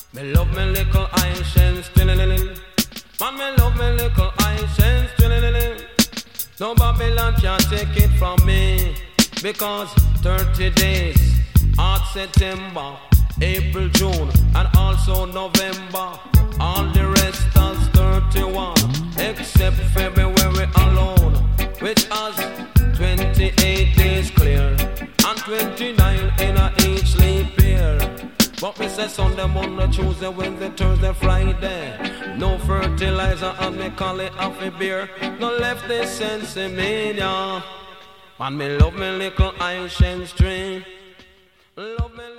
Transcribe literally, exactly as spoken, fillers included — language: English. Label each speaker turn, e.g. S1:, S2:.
S1: Me love me little Haitians, chillin'. Man, me love me little Haitians, chillin'. No Babylon can take it from me, because thirty days, hot September, April, June, and also November. All the rest is thirty-one, except February alone, which has twenty-eight days clear, and twenty-nine in a each leap year. But me say Sunday, Monday, Tuesday, Wednesday, Thursday, Friday. No fertilizer and me call it half a beer. No left the sense in me, yeah. And me love me little Haitian string. Love me